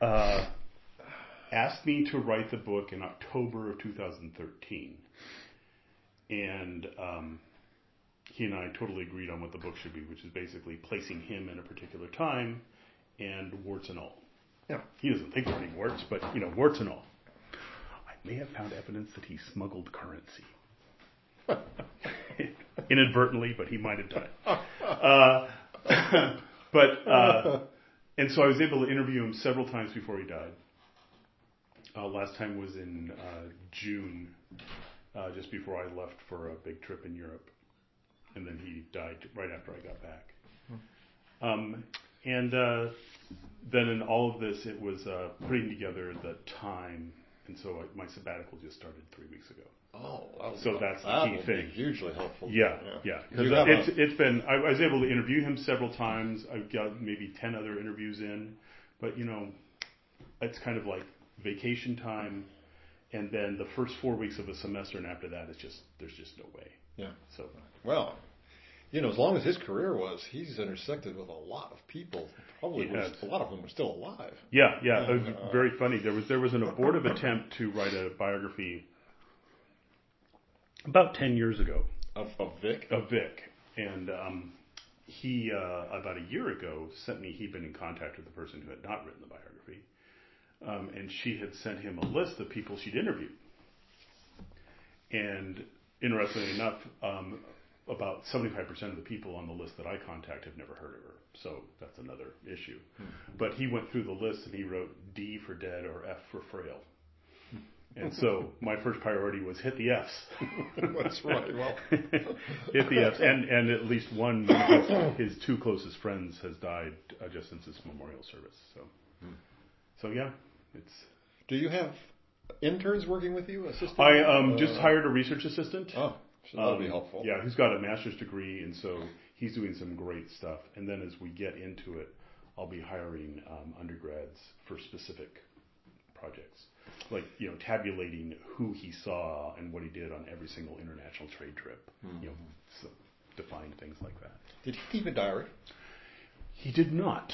asked me to write the book in October of 2013. And he and I totally agreed on what the book should be, which is basically placing him in a particular time and warts and all. Yeah. He doesn't think there are any warts, but, warts and all. I may have found evidence that he smuggled currency. Inadvertently, but he might have done it. And so I was able to interview him several times before he died. Last time was in June, just before I left for a big trip in Europe. And then he died right after I got back. Then in all of this, it was putting together the time. And so my sabbatical just started 3 weeks ago. Oh, so that's the key thing. Hugely helpful. Yeah. Because it's been. I was able to interview him several times. I've got maybe 10 other interviews in, but it's kind of like vacation time, and then the first 4 weeks of a semester, and after that, there's just no way. Yeah. So well, as long as his career was, he's intersected with a lot of people. Probably a lot of them are still alive. Yeah. It was very funny. There was an abortive attempt to write a biography about 10 years ago. Of Vic? Of Vic. And he, about a year ago, sent me, he'd been in contact with the person who had not written the biography. And she had sent him a list of people she'd interviewed. And interestingly enough, about 75% of the people on the list that I contact have never heard of her. So that's another issue. But he went through the list and he wrote D for dead or F for frail. And so my first priority was hit the Fs. That's right. Well, hit the Fs. And at least one of his two closest friends has died just since his memorial service. So yeah, it's. Do you have interns working with you? Assistant? I just hired a research assistant. Oh, so that'll be helpful. Yeah, he's got a master's degree, and so he's doing some great stuff. And then as we get into it, I'll be hiring undergrads for specific projects. Like, tabulating who he saw and what he did on every single international trade trip. So define things like that. Did he keep a diary? He did not.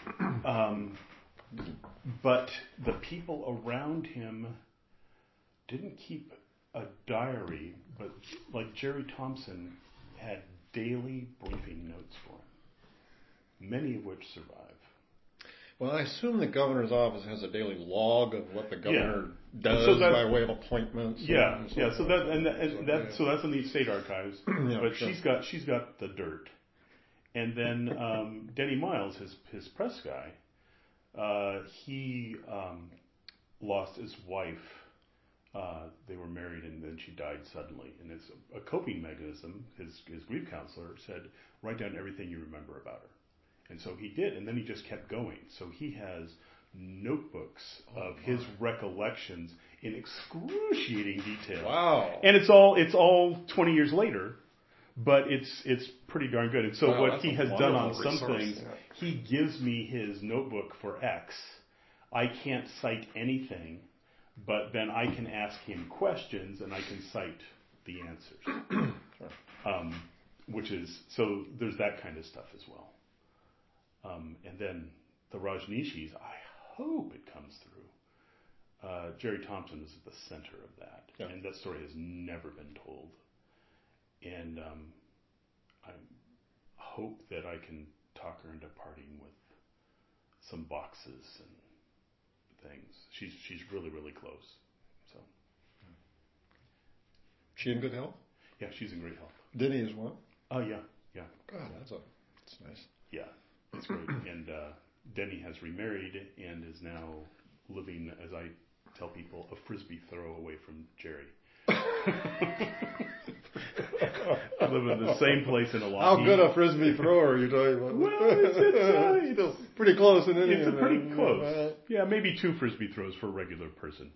But the people around him didn't keep a diary, but like Jerry Thompson had daily briefing notes for him, many of which survive. Well, I assume the governor's office has a daily log of what the governor does by way of appointments. So that's in the state archives. But sure. she's got the dirt. And then Denny Miles, his press guy, he lost his wife. They were married and then she died suddenly. And it's a coping mechanism. His grief counselor said, write down everything you remember about her. And so he did, and then he just kept going. So he has notebooks of his recollections in excruciating detail. Wow! And it's all 20 years later, but it's pretty darn good. And so what he has done on some things, he gives me his notebook for X. I can't cite anything, but then I can ask him questions, and I can cite the answers. Sure. Which is so. There's that kind of stuff as well. And then the Rajneeshis, I hope it comes through. Jerry Thompson is at the center of that. And that story has never been told. And I hope that I can talk her into parting with some boxes and things. She's really, really close. So. She in good health? Yeah, she's in great health. Denny as well? Oh, yeah. God, that's nice. Yeah. It's great. And Denny has remarried and is now living, as I tell people, a frisbee throw away from Jerry. I live in the same place in Oahu. How good a frisbee thrower are you talking about? Well, it's pretty close in India. It's pretty close. Yeah, maybe 2 frisbee throws for a regular person.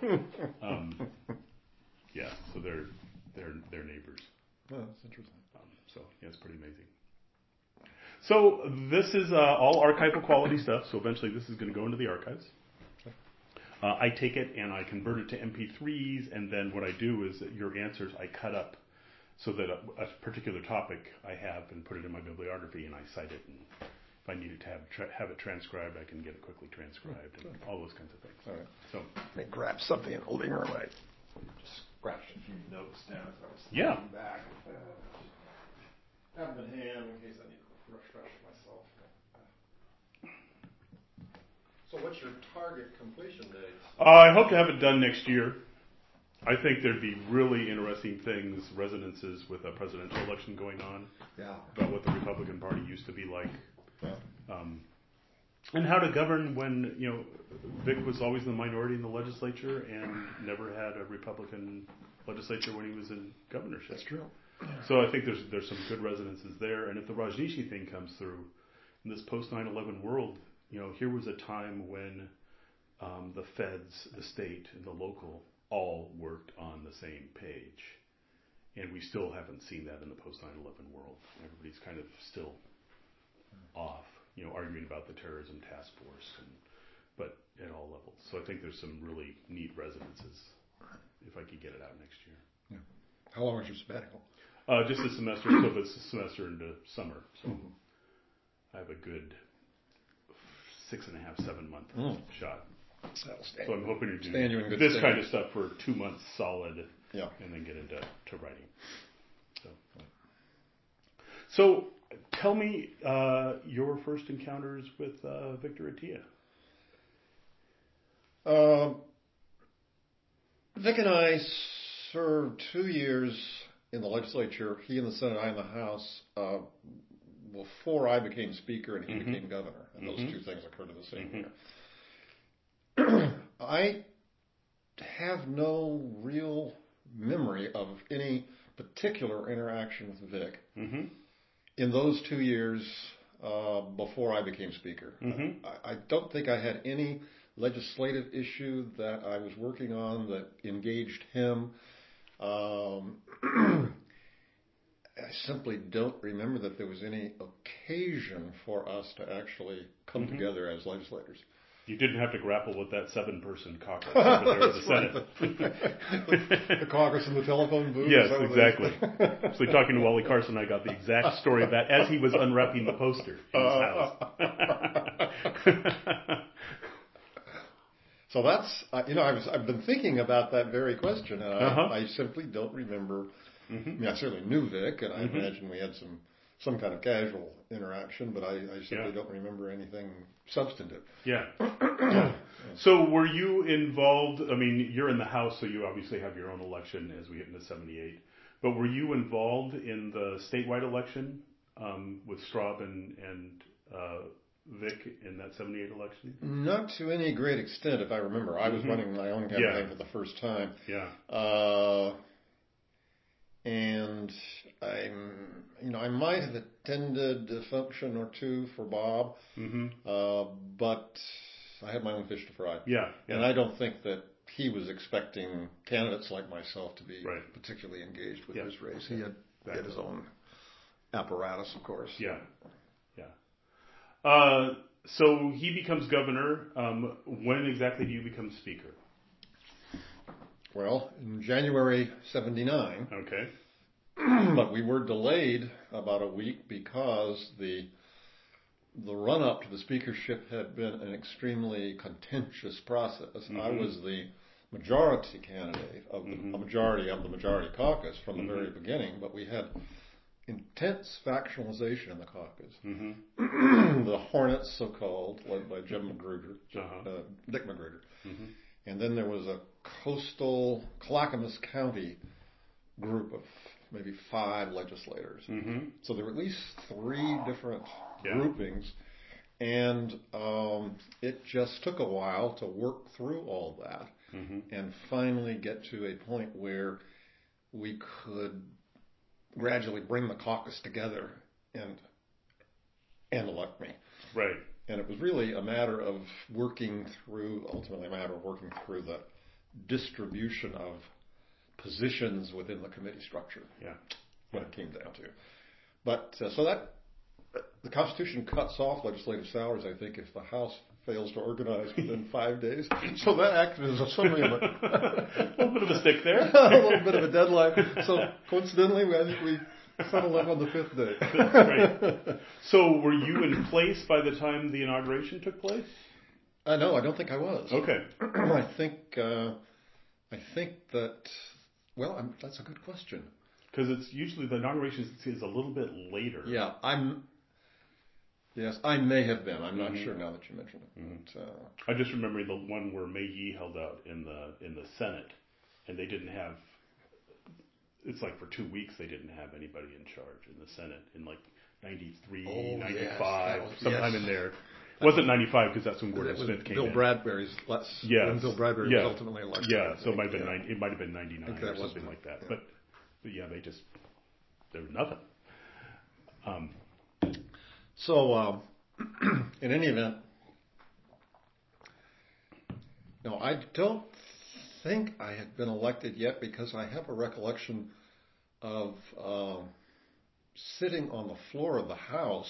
Yeah, so they're neighbors. Oh, that's interesting. So yeah, it's pretty amazing. So this is all archival quality stuff. So eventually this is going to go into the archives. I take it and I convert it to MP3s, and then what I do is that your answers I cut up so that a particular topic I have and put it in my bibliography, and I cite it if I needed to have it transcribed, I can get it quickly transcribed, and all those kinds of things. All right. So let me grab something in the living room. I just scratched a few notes down as I was yeah. back. Have them in hand in case I need to refresh myself. So what's your target completion date? I hope to have it done next year. I think there'd be really interesting things, resonances with a presidential election going on. Yeah. About what the Republican Party used to be like. Yeah. And how to govern when, Vic was always in the minority in the legislature and never had a Republican legislature when he was in governorship. That's true. So I think there's some good resonances there. And if the Rajneeshi thing comes through, in this post-9/11 world, here was a time when the feds, the state, and the local all worked on the same page. And we still haven't seen that in the post-9/11 world. Everybody's kind of still off, arguing about the terrorism task force, but at all levels. So I think there's some really neat resonances if I could get it out next year. Yeah. How long is your sabbatical? Just a semester, so it's a semester into summer. So I have a good 6.5, 7 month shot. So I'm hoping to do this kind of stuff for 2 months solid, and then get into writing. So tell me your first encounters with Victor Atiyeh. Vic and I served 2 years in the legislature, he in the Senate, I in the House, before I became Speaker and he became Governor. And those two things occurred in the same year. I have no real memory of any particular interaction with Vic in those 2 years before I became Speaker. I don't think I had any legislative issue that I was working on that engaged him. I simply don't remember that there was any occasion for us to actually come together as legislators. You didn't have to grapple with that 7-person caucus over there in the Senate. The caucus in the telephone booth? Yes, exactly. Actually, talking to Wally Carson, I got the exact story of that as he was unwrapping the poster in his house. So that's, I've been thinking about that very question, and I simply don't remember. I mean, I certainly knew Vic, and I imagine we had some kind of casual interaction, but I simply don't remember anything substantive. Yeah. So were you involved, I mean, you're in the House, so you obviously have your own election as we get into 78, but were you involved in the statewide election with Straub and Vic in that 78 election? Not to any great extent, if I remember. I was running my own campaign for the first time. Yeah. And I might have attended a function or two for Bob, but I had my own fish to fry. Yeah. And I don't think that he was expecting candidates like myself to be particularly engaged with his race. He had his own apparatus, of course. Yeah. So he becomes governor. When exactly do you become Speaker? Well, in January 79. Okay. But we were delayed about a week because the run-up to the speakership had been an extremely contentious process. I was the majority candidate of the majority caucus from the very beginning, but we had intense factionalization in the caucus. The Hornets, so-called, led by Jim Magruder, Dick Magruder. And then there was a coastal Clackamas County group of maybe 5 legislators. So there were at least 3 different groupings. And it just took a while to work through all that and finally get to a point where we could gradually bring the caucus together and elect me. Right. And it was really ultimately a matter of working through the distribution of positions within the committee structure. Yeah. What it came down to. But so that the Constitution cuts off legislative salaries, I think, if the House fails to organize within 5 days. So that acted as something of a little bit of a stick there. A little bit of a deadline. So coincidentally, I think we Settled up on the fifth day. That's great. So were you in place by the time the inauguration took place? No, I don't think I was. Okay. I think that. Well, that's a good question. Because it's usually the inauguration is a little bit later. Yeah, Yes, I may have been. I'm not sure now that you mention it. Mm-hmm. I just remember the one where Meiji held out in the Senate, and they didn't have. It's like for 2 weeks they didn't have anybody in charge in the Senate in like 93, 95, sometime in there. It wasn't 95 because that's when Gordon Smith came in. Bill Bradbury's less. Yes. When Bill Bradbury was ultimately elected. Yeah, so it might have been 99 or something like that. Yeah. But yeah, there was nothing. So, in any event, no, I don't think I had been elected yet because I have a recollection of sitting on the floor of the House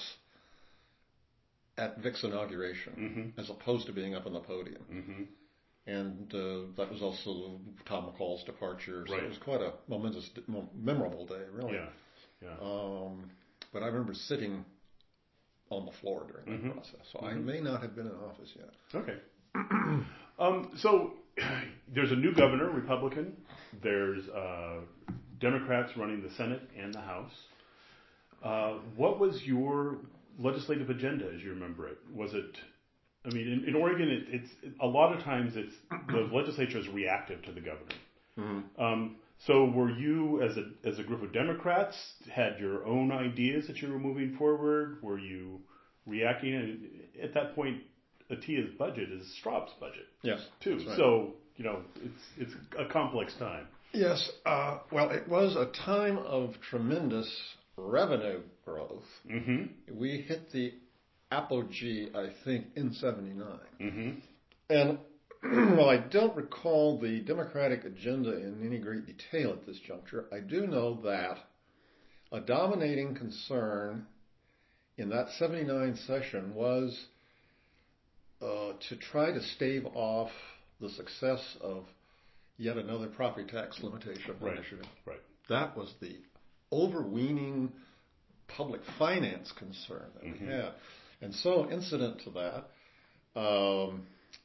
at Vic's inauguration, as opposed to being up on the podium. Mm-hmm. And that was also Tom McCall's departure, so it was quite a momentous, memorable day, really. Yeah. But I remember sitting on the floor during that process, so I may not have been in office yet. Okay. So there's a new governor, Republican. There's Democrats running the Senate and the House. What was your legislative agenda, as you remember it? Was it? I mean, in Oregon, it's a lot of times the legislature is reactive to the governor. Mm-hmm. So were you, as a group of Democrats, had your own ideas that you were moving forward? Were you reacting? And at that point, Atiya's budget is Straub's budget. Yes, too. Right. So it's a complex time. Yes. Well, it was a time of tremendous revenue growth. Mm-hmm. We hit the apogee, I think, in '79. Mm-hmm. And while I don't recall the Democratic agenda in any great detail at this juncture, I do know that a dominating concern in that '79 session was to try to stave off the success of yet another property tax limitation initiative. Right. That was the overweening public finance concern that we had. And so, incident to that,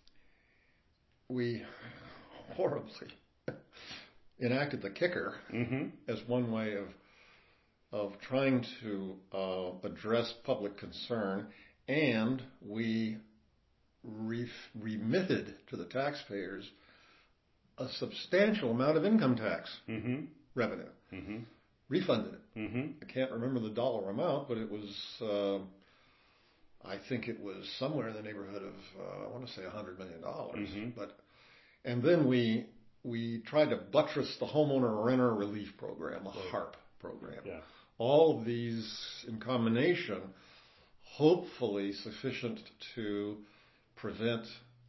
we horribly enacted the kicker as one way of trying to address public concern, and we remitted to the taxpayers a substantial amount of income tax revenue. Refunded it. I can't remember the dollar amount, but it was, I think it was somewhere in the neighborhood of, I want to say $100 million. And then we tried to buttress the homeowner renter relief program, the HARP program. Yeah. All of these in combination, hopefully sufficient to prevent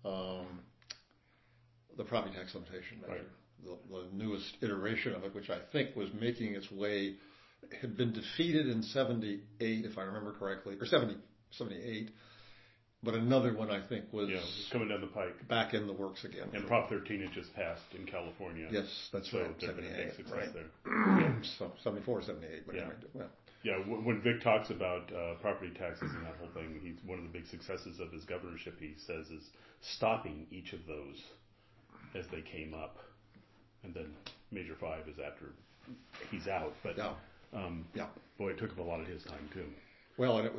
the property tax limitation measure. Right. The newest iteration of it, which I think was making its way, had been defeated in '78, if I remember correctly, or 78. But another one, I think, was coming down the pike, back in the works again. And Prop 13 had just passed in California. Yes, that's right. So there's been a big success there. So 74 or 78. But anyway, when Vic talks about property taxes and that whole thing, he's one of the big successes of his governorship, he says, is stopping each of those as they came up. And then Major 5 is after he's out, but boy, it took up a lot of his time too. Well, and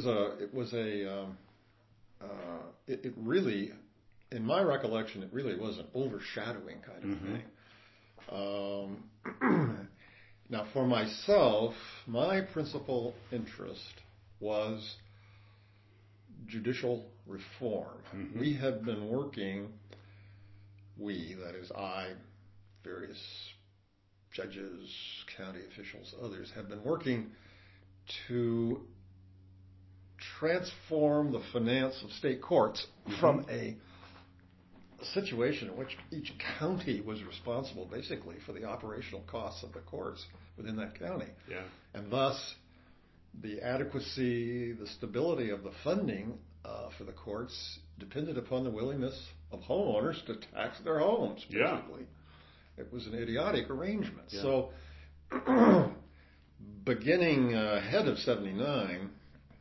it really, in my recollection, it really was an overshadowing kind of thing. Now, for myself, my principal interest was judicial reform. We had been working. That is, I. Various judges, county officials, others have been working to transform the finance of state courts from a situation in which each county was responsible basically for the operational costs of the courts within that county. Yeah. And thus, the adequacy, the stability of the funding for the courts depended upon the willingness of homeowners to tax their homes, basically. Yeah. It was an idiotic arrangement. Yeah. So beginning ahead of 79,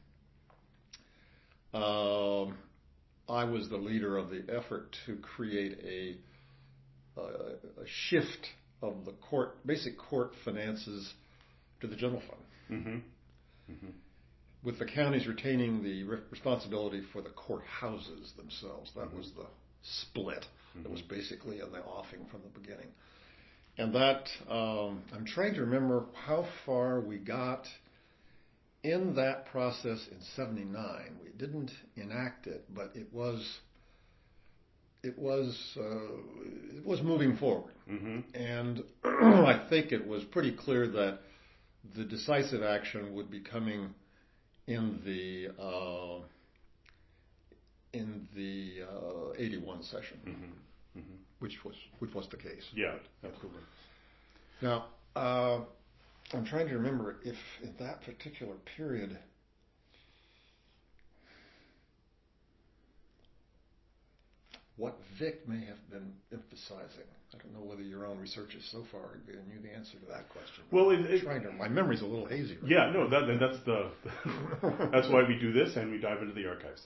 I was the leader of the effort to create a shift of the basic court finances to the general fund, with the counties retaining the responsibility for the courthouses themselves. That was the split that was basically in the offing from the beginning. And that, I'm trying to remember how far we got in that process in 79. We didn't enact it, but it was moving forward. And I think it was pretty clear that the decisive action would be coming in the 81 session, which was the case. Yeah, absolutely. Now, I'm trying to remember if in that particular period, what Vic may have been emphasizing. I don't know whether your own research is so far given you the answer to that question. Well, my memory's a little hazy. Right yeah, no, that's that's why we do this and we dive into the archives.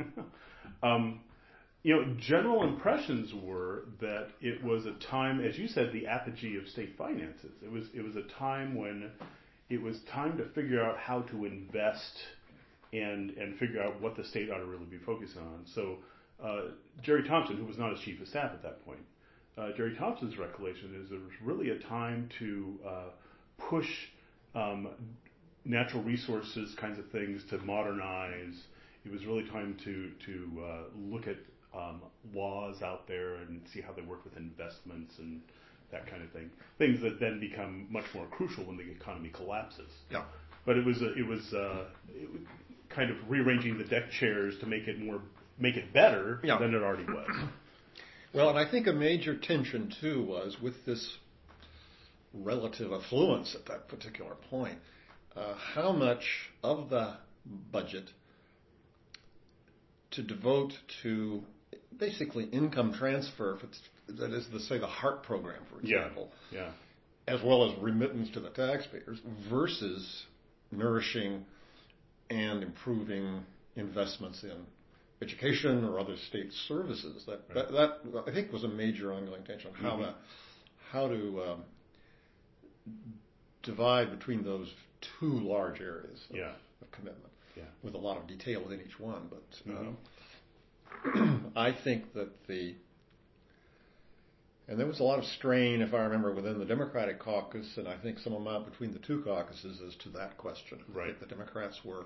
General impressions were that it was a time, as you said, the apogee of state finances. It was a time when it was time to figure out how to invest and figure out what the state ought to really be focusing on. So Jerry Thompson, who was not his chief of staff at that point, Jerry Thompson's recollection is there was really a time to push natural resources kinds of things to modernize. It was really time to look at laws out there and see how they work with investments and that kind of thing. Things that then become much more crucial when the economy collapses. Yeah. But it was kind of rearranging the deck chairs to make it better than it already was. Well, and I think a major tension too was with this relative affluence at that particular point. How much of the budget to devote to basically income transfer, that is to say the HART program, for example, as well as remittance to the taxpayers, versus nourishing and improving investments in education or other state services. That I think was a major ongoing tension. How to divide between those two large areas of commitment, with a lot of detail within each one. But I think that and there was a lot of strain, if I remember, within the Democratic caucus, and I think some amount between the two caucuses as to that question. Right. I think the Democrats were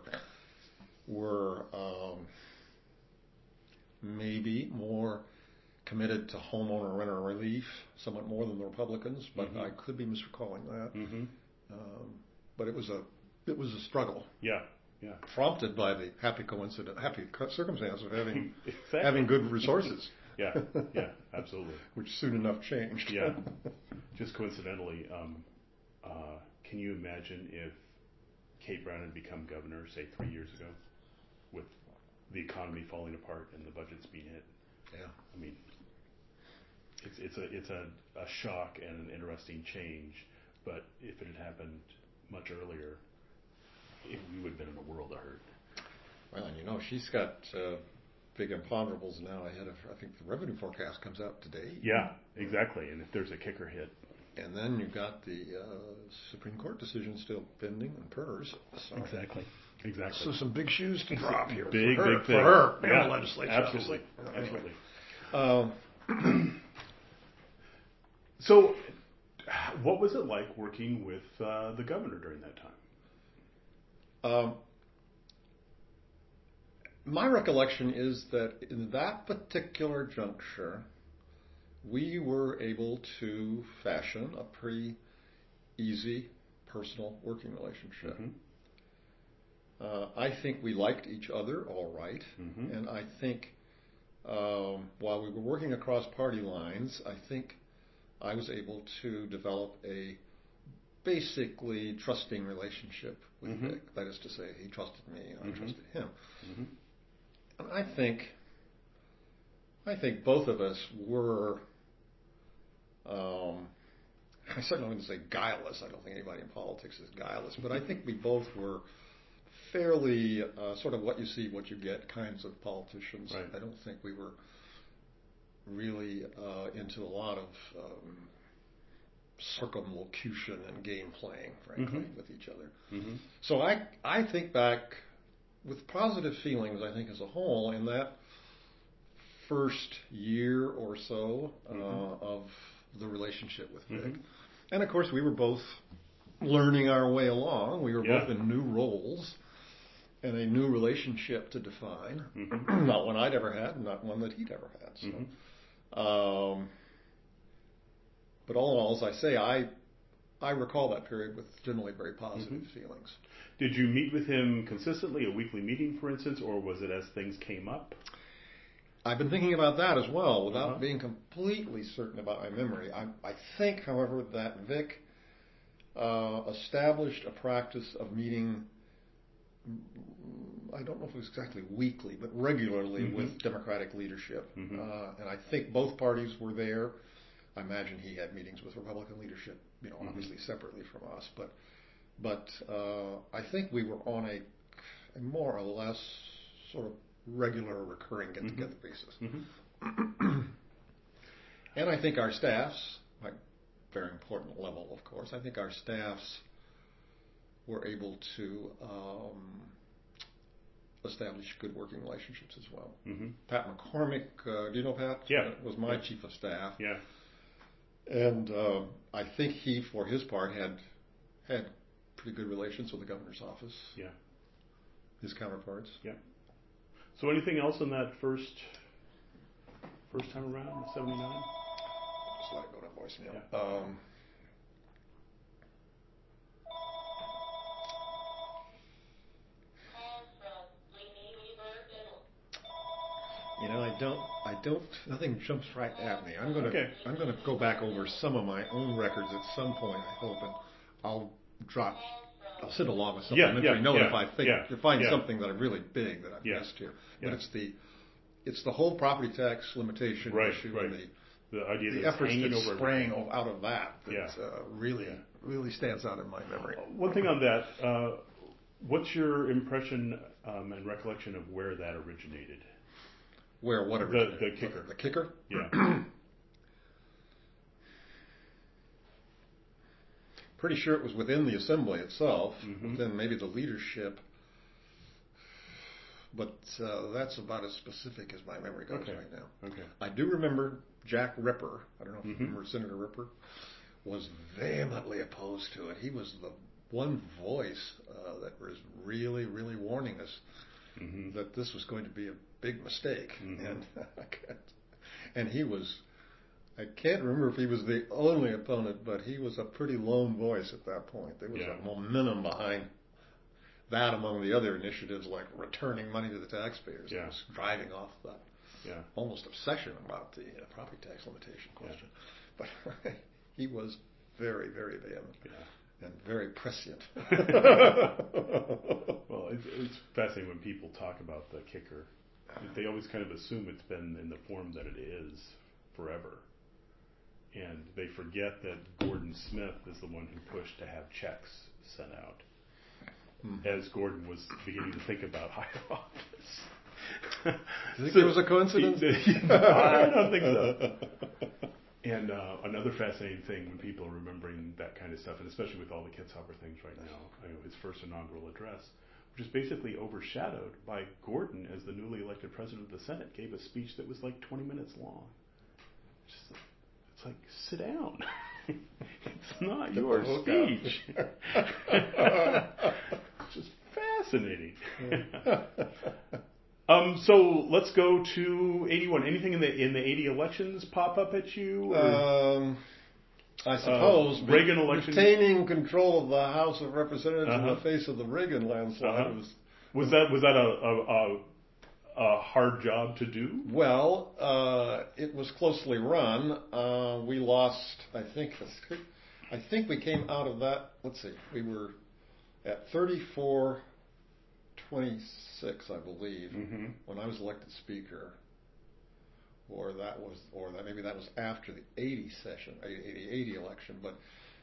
maybe more committed to homeowner renter relief, somewhat more than the Republicans, but I could be misrecalling that. But it was a struggle. Yeah. Prompted by the happy circumstance of having good resources. Yeah, absolutely. Which soon enough changed. Yeah. Just coincidentally, can you imagine if Kate Brown had become governor, say 3 years ago, with the economy falling apart and the budgets being hit? Yeah. I mean, it's a shock and an interesting change. But if it had happened much earlier, we would have been in a world of hurt. Well, and she's got big imponderables now ahead of her. I think the revenue forecast comes out today. Yeah, exactly. And if there's a kicker hit. And then you've got the Supreme Court decision still pending and PERS. So. Exactly. So some big shoes to drop here. Big thing. For her and the legislature. Absolutely. So, what was it like working with the governor during that time? My recollection is that in that particular juncture, we were able to fashion a pretty easy personal working relationship. I think we liked each other all right, and I think while we were working across party lines, I think I was able to develop a basically trusting relationship with Vic. That is to say, he trusted me and I trusted him. And I think both of us were I certainly wouldn't say guileless. I don't think anybody in politics is guileless, but I think we both were fairly sort of what you see, what you get kinds of politicians. Right. I don't think we were really into a lot of circumlocution and game playing, frankly, with each other. Mm-hmm. So I think back with positive feelings, I think, as a whole, in that first year or so of the relationship with Vic. And of course, we were both learning our way along. We were both in new roles and a new relationship to define. Not one I'd ever had, not one that he'd ever had. So, but all in all, as I say, I recall that period with generally very positive feelings. Did you meet with him consistently, a weekly meeting, for instance, or was it as things came up? I've been thinking about that as well, without being completely certain about my memory. I think, however, that Vic established a practice of meeting, I don't know if it was exactly weekly, but regularly with Democratic leadership. And I think both parties were there. I imagine he had meetings with Republican leadership, obviously separately from us. But I think we were on a more or less sort of regular, recurring get-together basis. And I think our staffs, like very important level, of course, I think our staffs were able to establish good working relationships as well. Pat McCormick, do you know Pat? Yeah. Was my chief of staff. Yeah. And I think he, for his part, had pretty good relations with the governor's office. Yeah. His counterparts. Yeah. So anything else in that first time around, 79? Just let it go to voicemail. Yeah. Nothing jumps right at me. I'm gonna go back over some of my own records at some point, I hope, and I'll send along with supplementary note if I find something that I'm really big that I've missed here. But it's the whole property tax limitation issue and the idea the that efforts that over sprang out of that really stands out in my memory. One thing on that, what's your impression and recollection of where that originated? Where what originated? The kicker. The kicker? Yeah. Pretty sure it was within the assembly itself, within maybe the leadership. But that's about as specific as my memory goes right now. Okay. I do remember Jack Ripper. I don't know if you remember Senator Ripper. Was vehemently opposed to it. He was the one voice that was really, really warning us that this was going to be a big mistake. And he was. I can't remember if he was the only opponent, but he was a pretty lone voice at that point. There was a momentum behind that among the other initiatives like returning money to the taxpayers. It was driving off that almost obsession about the property tax limitation question. But he was very, very vehement and very prescient. Well, it's fascinating when people talk about the kicker. They always kind of assume it's been in the form that it is forever. And they forget that Gordon Smith is the one who pushed to have checks sent out as Gordon was beginning to think about higher office. Do you think there was a coincidence? I don't think so. And another fascinating thing when people are remembering that kind of stuff, and especially with all the Kitzhaber things right now, his first inaugural address, which is basically overshadowed by Gordon as the newly elected president of the Senate, gave a speech that was like 20 minutes long. It's like, sit down. It's not your speech. It's just fascinating. So let's go to 81. Anything in the 80 elections pop up at you? I suppose Reagan election. Retaining control of the House of Representatives in the face of the Reagan landslide was that a hard job to do? Well, it was closely run. We lost, I think we came out of that, let's see, we were at 34-26, I believe, when I was elected Speaker, maybe that was after the 80 session, 80 election, but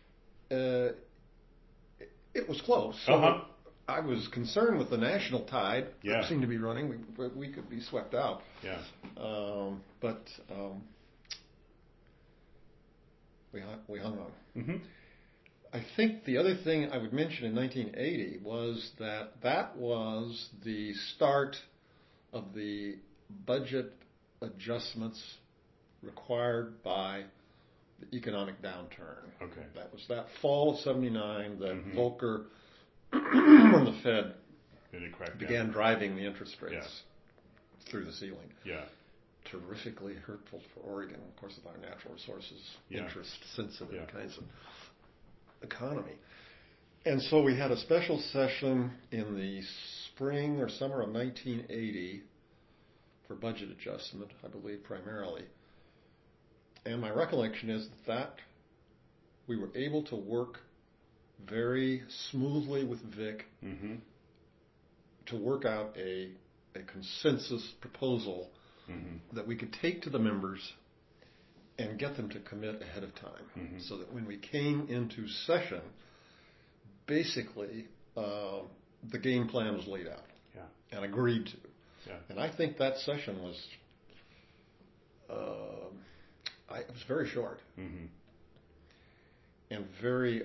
it was close. So I was concerned with the national tide. Yeah. That seemed to be running. We could be swept out. Yeah. But we hung on. Mm-hmm. I think the other thing I would mention in 1980 was that was the start of the budget adjustments required by the economic downturn. Okay. That was that fall of '79 that Volcker and the Fed began driving the interest rates through the ceiling. Yeah. Terrifically hurtful for Oregon, of course, with our natural resources, interest-sensitive kinds of economy. And so we had a special session in the spring or summer of 1980 for budget adjustment, I believe, primarily. And my recollection is that we were able to work very smoothly with Vic to work out a consensus proposal that we could take to the members and get them to commit ahead of time, so that when we came into session, basically the game plan was laid out and agreed to. Yeah. And I think that session was it was very short and very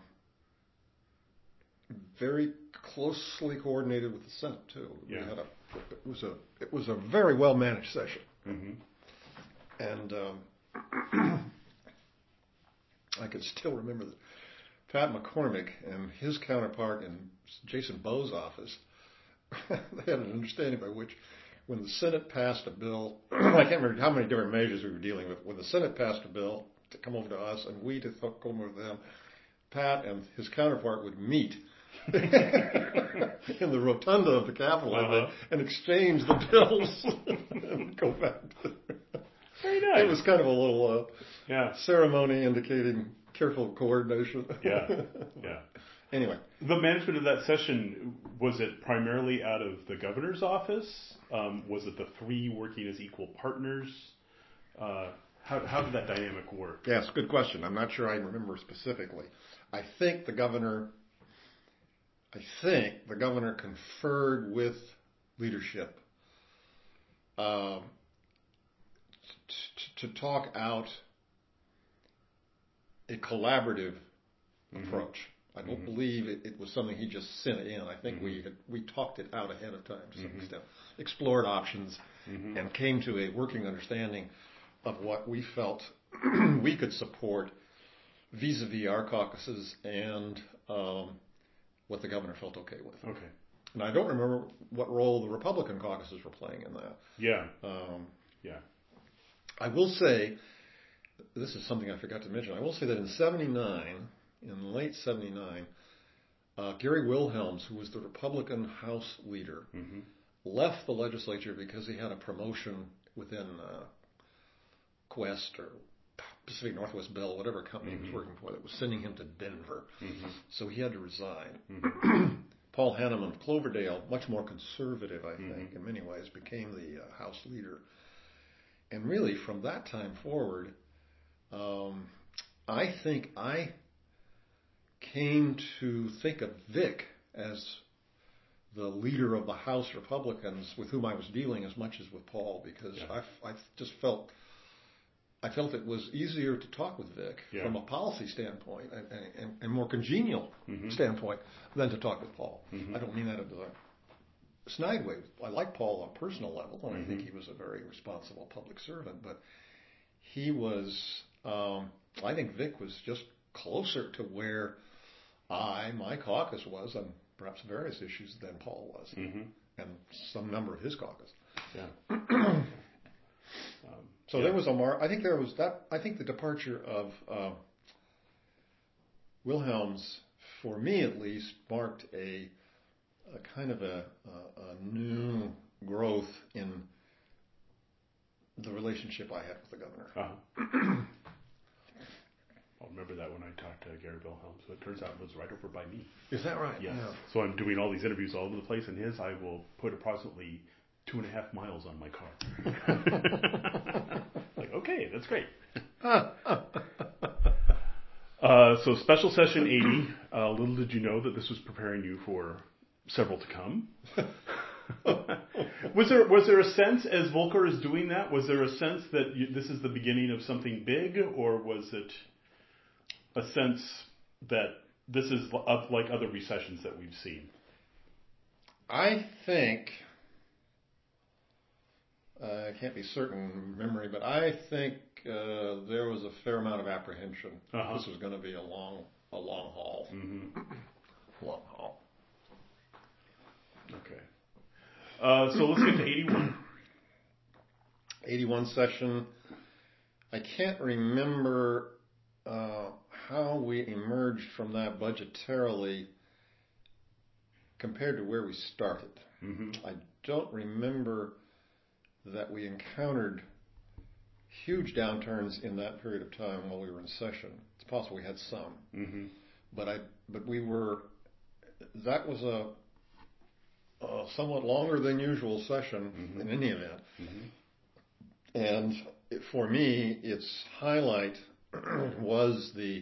very closely coordinated with the Senate too. Yeah. It was a very well managed session, and I can still remember that Pat McCormick and his counterpart in Jason Bowes' office, they had an understanding by which, when the Senate passed a bill, I can't remember how many different measures we were dealing with. When the Senate passed a bill to come over to us and we to come over to them, Pat and his counterpart would meet in the rotunda of the Capitol and exchange the bills and go back. Very nice. It was kind of a little ceremony indicating careful coordination. Yeah. Anyway. The management of that session, was it primarily out of the governor's office? Was it the three working as equal partners? How did that dynamic work? Yes, good question. I'm not sure I remember specifically. I think the governor conferred with leadership to talk out a collaborative approach. I don't believe it was something he just sent in. I think we talked it out ahead of time to some extent, explored options, and came to a working understanding of what we felt we could support vis-a-vis our caucuses and what the governor felt okay with. Okay. And I don't remember what role the Republican caucuses were playing in that. Yeah. I will say, this is something I forgot to mention, I will say that in late 79, Gary Wilhelms, who was the Republican House leader, left the legislature because he had a promotion within Quest or Pacific Northwest Bell, whatever company he was working for, that was sending him to Denver. So he had to resign. Paul Hanneman of Cloverdale, much more conservative, I think, in many ways, became the House leader. And really, from that time forward, I think I came to think of Vic as the leader of the House Republicans with whom I was dealing as much as with Paul, because I just felt it was easier to talk with Vic from a policy standpoint and more congenial standpoint than to talk with Paul. I don't mean that in a snide way. I like Paul on a personal level, and I think he was a very responsible public servant, but he was, I think Vic was just closer to where my caucus was on perhaps various issues than Paul was, and some number of his caucus. Yeah. So there was I think there was that. I think the departure of Wilhelms, for me at least, marked a kind of a new growth in the relationship I had with the governor. I'll remember that when I talked to Gary Wilhelms. So it turns out it was right over by me. Is that right? Yes. Yeah. So I'm doing all these interviews all over the place, and I will put approximately 2.5 miles on my car. Like, okay, that's great. So special session 80. Little did you know that this was preparing you for several to come. Was there a sense, as Volker is doing that, was there a sense that this is the beginning of something big, or was it a sense that this is like other recessions that we've seen? I think, I can't be certain from memory, but I think there was a fair amount of apprehension. This was going to be a long haul. Mm-hmm. Long haul. Okay. So let's get to 81. 81 session. I can't remember how we emerged from that budgetarily compared to where we started. Mm-hmm. I don't remember that we encountered huge downturns in that period of time while we were in session. It's possible we had some, mm-hmm. but we were. That was a somewhat longer than usual session mm-hmm. in any event, mm-hmm. and for me, its highlight was the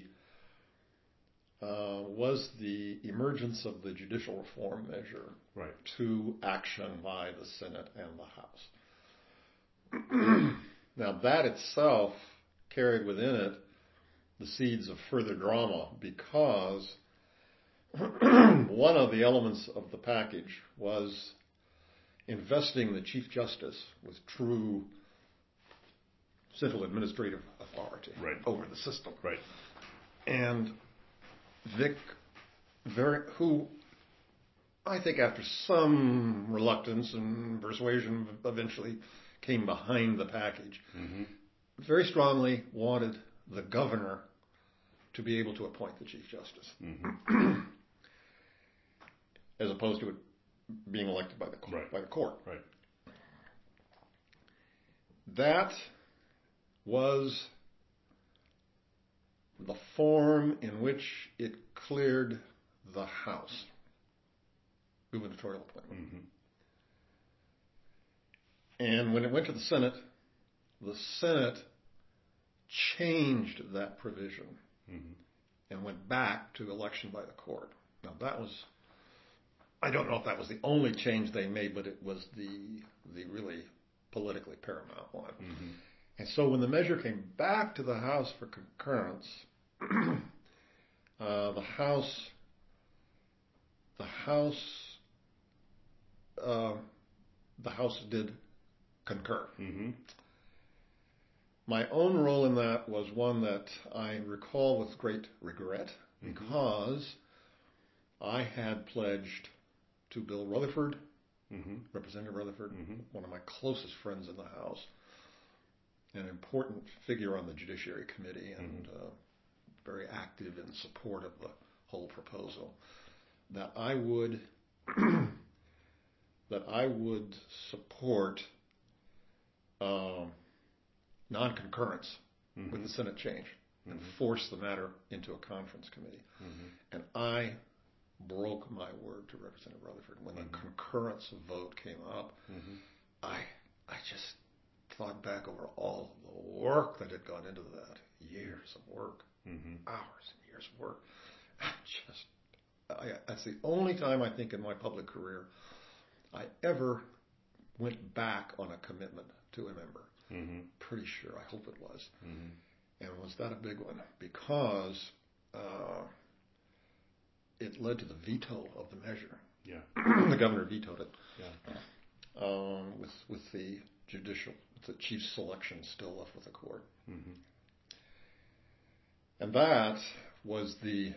emergence of the judicial reform measure right. to action by the Senate and the House. Now, that itself carried within it the seeds of further drama, because one of the elements of the package was investing the Chief Justice with true central administrative authority right. over the system. Right. And Vic, who I think after some reluctance and persuasion eventually came behind the package, mm-hmm. very strongly wanted the governor to be able to appoint the Chief Justice, mm-hmm. as opposed to it being elected by the court. Right. That was the form in which it cleared the House, gubernatorial appointment. Mm-hmm. And when it went to the Senate changed that provision mm-hmm. and went back to election by the court. Now that was, I don't know if that was the only change they made, but it was the really politically paramount one. Mm-hmm. And so when the measure came back to the House for concurrence, the House did concur. Mm-hmm. My own role in that was one that I recall with great regret, because I had pledged to Bill Rutherford, mm-hmm. Representative Rutherford, mm-hmm. one of my closest friends in the House, an important figure on the Judiciary Committee, and very active in support of the whole proposal, that I would support non-concurrence mm-hmm. with the Senate change and mm-hmm. force the matter into a conference committee. Mm-hmm. And I broke my word to Representative Rutherford. When mm-hmm. the concurrence vote came up, mm-hmm. I just thought back over all the work that had gone into that. Years of work, mm-hmm. hours and years of work. That's the only time I think in my public career I ever went back on a commitment to a member. Mm-hmm. Pretty sure. I hope it was. Mm-hmm. And was that a big one? Because it led to the veto of the measure. Yeah. The governor vetoed it. Yeah. With the chief selection still left with the court. Mm-hmm. And that was the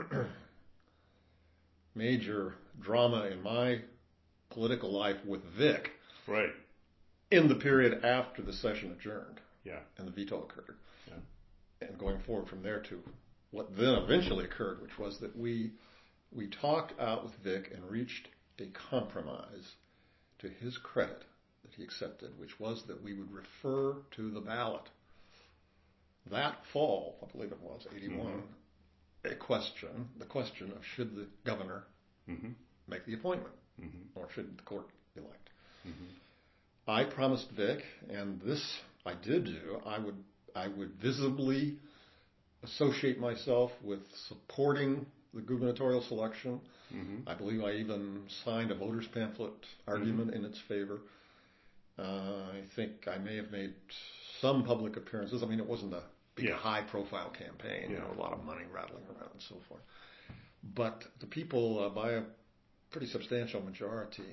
major drama in my political life with Vic. Right. In the period after the session adjourned. Yeah. And the veto occurred. Yeah. And going forward from there to what then eventually occurred, which was that we talked out with Vic and reached a compromise to his credit that he accepted, which was that we would refer to the ballot that fall, I believe it was, 81, mm-hmm. the question of should the governor mm-hmm. make the appointment, mm-hmm. or should the court elect. Mm-hmm. I promised Vic, and this I did do, I would visibly associate myself with supporting the gubernatorial selection. Mm-hmm. I believe I even signed a voters pamphlet argument in its favor. I think I may have made some public appearances. I mean, it wasn't a big high-profile campaign, a lot of money rattling around and so forth. But the people, by a pretty substantial majority,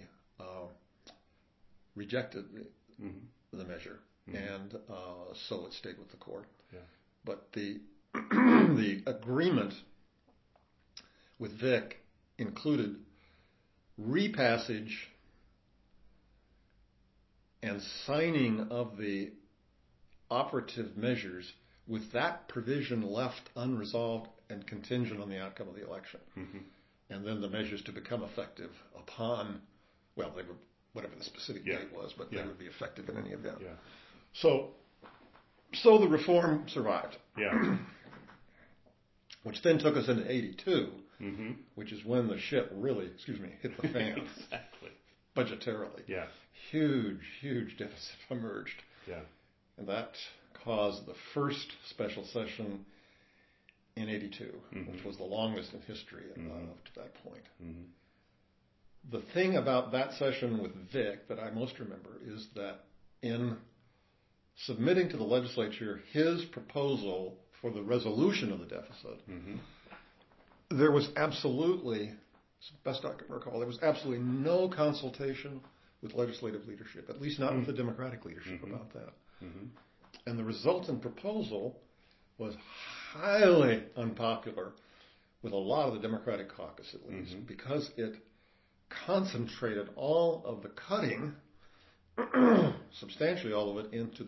rejected the measure, and so it stayed with the court. Yeah. But the the agreement with Vic included repassage and signing of the operative measures with that provision left unresolved and contingent on the outcome of the election. Mm-hmm. And then the measures to become effective upon, well, they were whatever the specific date was, but they would be effective in any event. Yeah. So the reform survived. Yeah. Which then took us into 82, which is when the shit really, hit the fan. Exactly. Budgetarily. Yeah. Huge deficit emerged. Yeah. And that caused the first special session in 82, which was the longest in history up to that point. Mm-hmm. The thing about that session with Vic that I most remember is that in submitting to the legislature his proposal for the resolution of the deficit, there was absolutely, as best I can recall, there was absolutely no consultation with legislative leadership, at least not with the Democratic leadership about that. Mm-hmm. And the resultant proposal was highly unpopular with a lot of the Democratic caucus, at least, because it concentrated all of the cutting, substantially all of it, into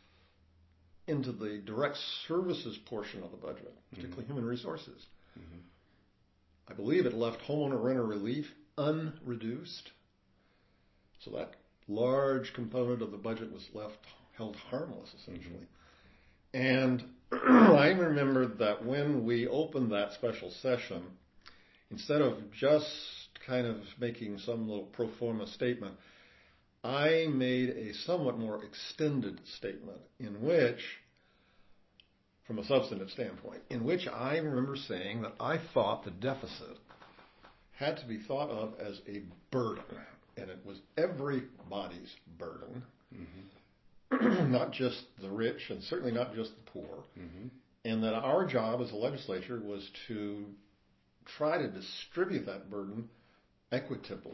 the direct services portion of the budget, particularly human resources. Mm-hmm. I believe it left homeowner renter relief unreduced. So that large component of the budget was held harmless, essentially. And I remember that when we opened that special session, instead of just kind of making some little pro forma statement, I made a somewhat more extended statement in which, from a substantive standpoint, in which I remember saying that I thought the deficit had to be thought of as a burden, and it was everybody's burden, not just the rich and certainly not just the poor, and that our job as a legislature was to try to distribute that burden equitably.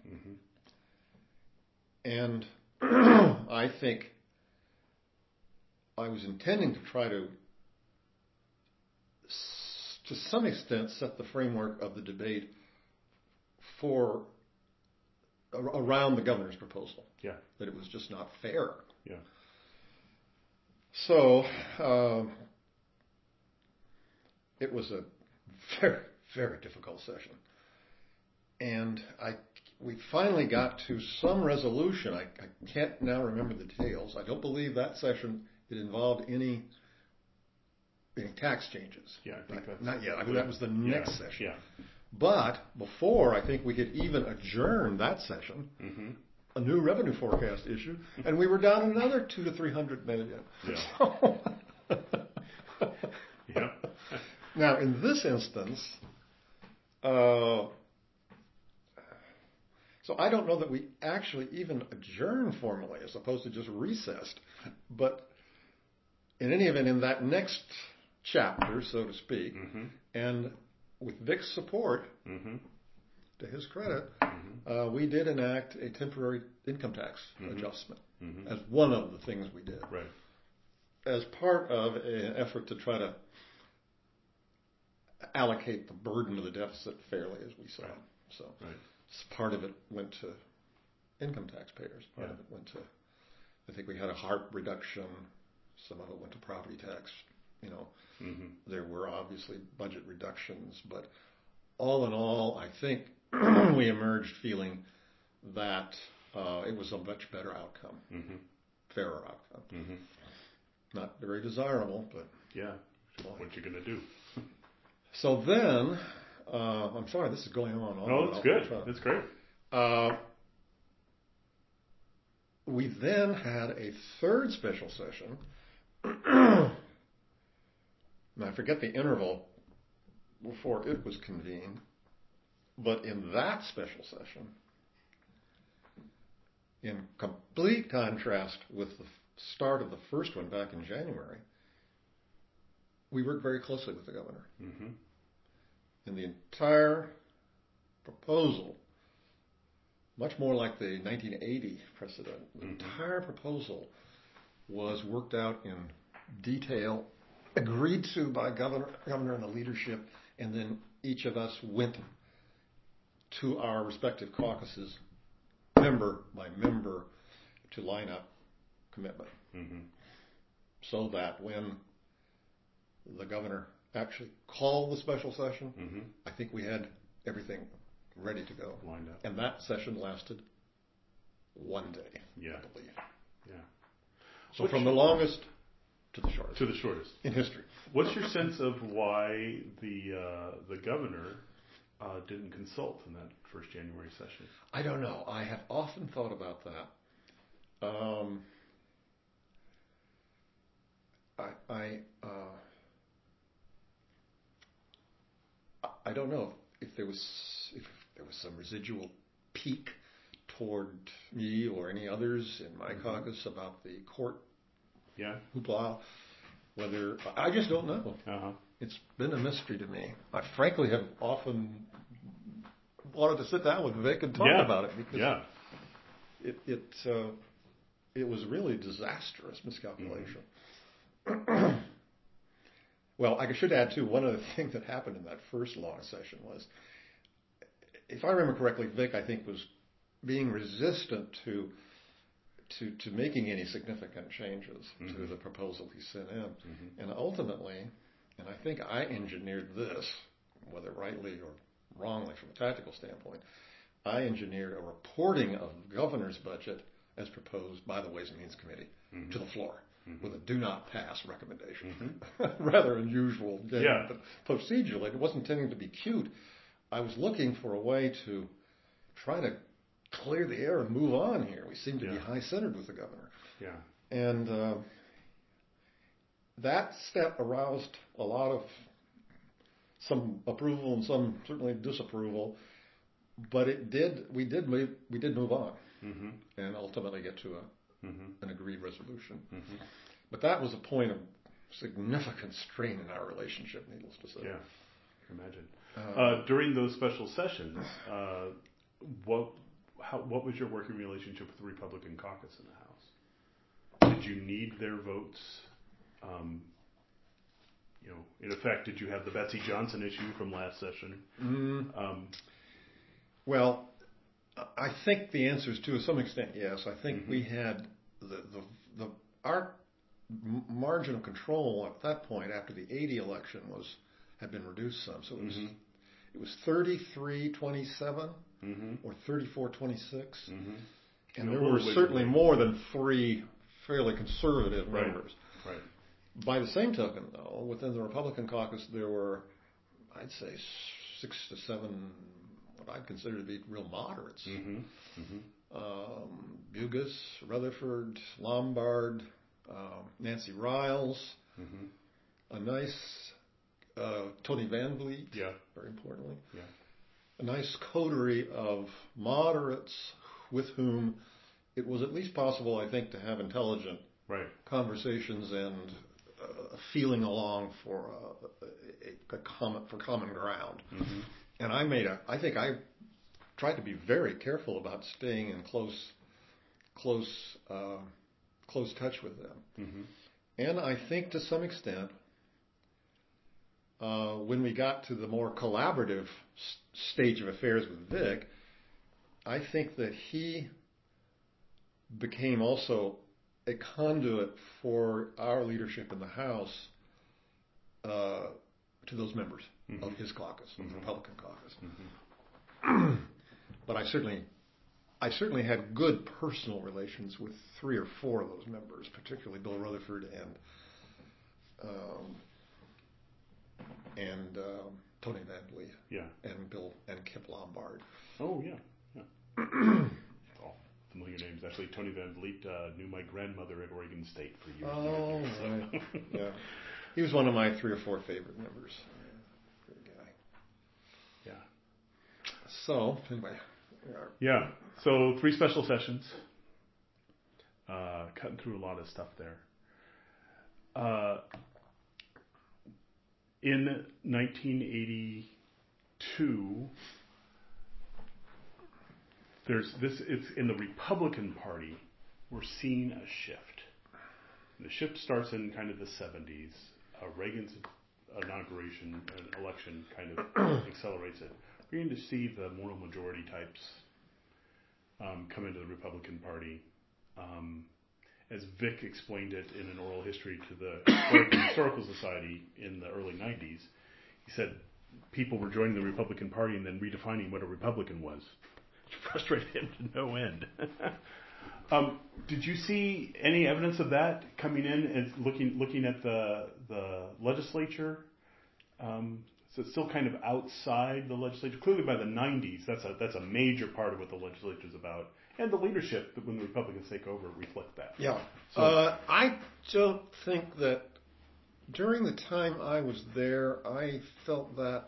And I think I was intending to try to some extent, set the framework of the debate for around the governor's proposal. Yeah. That it was just not fair. Yeah. So it was a very, very difficult session. And we finally got to some resolution. I can't now remember the details. I don't believe that session it involved any tax changes. Yeah, I think that's not yet. I mean, that was the next session. Yeah. But before I think we could even adjourn that session, a new revenue forecast issue, and we were down another $200 to $300 million. Yeah. Yeah. Now, in this instance, so I don't know that we actually even adjourned formally as opposed to just recessed. But in any event, in that next chapter, so to speak, and with Vic's support, to his credit, we did enact a temporary income tax adjustment as one of the things we did. Right. As part of an effort to try to allocate the burden of the deficit fairly, as we saw. Right. So part of it went to income taxpayers. Part of it went to, I think we had a HARP reduction. Some of it went to property tax. There were obviously budget reductions, but all in all, I think we emerged feeling that it was a much better outcome, fairer outcome. Not very desirable, but what you going to do? So then, I'm sorry, this is going on. No, it's good. It's great. we then had a third special session. And I forget the interval before it was convened, but in that special session, in complete contrast with the start of the first one back in January, we worked very closely with the governor. Mm-hmm. And the entire proposal, much more like the 1980 precedent, the entire proposal was worked out in detail, agreed to by governor and the leadership, and then each of us went to our respective caucuses, member by member, to line up commitment. Mm-hmm. So that when the governor actually called the special session, mm-hmm. I think we had everything ready to go. Lined up. And that session lasted one day, Yeah. I believe. Yeah. So from the longest to the shortest. To the shortest. In history. What's your sense of why the governor didn't consult in that first January session? I don't know. I have often thought about that. I don't know if there was some residual pique toward me or any others in my caucus about the court hoopla. Whether I just don't know. Uh-huh. It's been a mystery to me. I frankly have often wanted to sit down with Vic and talk about it because it was really disastrous miscalculation. Mm-hmm. Well, I should add too, one other thing that happened in that first long session was, if I remember correctly, Vic, I think, was being resistant to making any significant changes to the proposal he sent in. Mm-hmm. And ultimately, and I think I engineered this, whether rightly or wrongly from a tactical standpoint, I engineered a reporting of the governor's budget as proposed by the Ways and Means Committee to the floor with a do not pass recommendation. Rather unusual. But procedurally, it wasn't intending to be cute. I was looking for a way to try to clear the air and move on here. We seem to be high-centered with the governor. Yeah. And that step aroused a lot of some approval and some certainly disapproval, but we did move on and ultimately get to an agreed resolution. But that was a point of significant strain in our relationship, needless to say. Yeah, I can imagine. During those special sessions, what was your working relationship with the Republican caucus in the House? Did you need their votes? In effect, did you have the Betsy Johnson issue from last session? Well, I think the answer is to some extent yes. I think we had our margin of control at that point after the 80 election had been reduced some. So it was 33-27 or 34-26, and there were certainly more than three fairly conservative members. Right. By the same token, though, within the Republican caucus, there were, I'd say, 6 to 7 what I'd consider to be real moderates. Bugis, Rutherford, Lombard, Nancy Riles, a nice Tony Van Vliet, very importantly. Yeah. A nice coterie of moderates with whom it was at least possible, I think, to have intelligent conversations and feeling along for common ground. And I think I tried to be very careful about staying in close touch with them. And I think to some extent, when we got to the more collaborative stage of affairs with Vic, I think that he became also a conduit for our leadership in the House to those members of his caucus, of the Republican caucus. But I certainly had good personal relations with 3 or 4 of those members, particularly Bill Rutherford and Tony Van Vliet, and Kip Lombard. Oh yeah. familiar names. Actually, Tony Van Vliet knew my grandmother at Oregon State for years. Oh, right. Yeah. He was one of my 3 or 4 favorite members. Great guy. Yeah. So, anyway. Yeah. So 3 special sessions. Cutting through a lot of stuff there. In 1982, it's in the Republican Party, we're seeing a shift. The shift starts in kind of the 70s. Reagan's inauguration and election kind of accelerates it. We're going to see the moral majority types come into the Republican Party. As Vic explained it in an oral history to the Historical Society in the early 90s, he said people were joining the Republican Party and then redefining what a Republican was. It frustrated him to no end. Did you see any evidence of that coming in and looking at the legislature? So it's still kind of outside the legislature. Clearly, by the 90s, that's a major part of what the legislature is about, and the leadership when the Republicans take over reflect that. Yeah. So, I don't think that during the time I was there, I felt that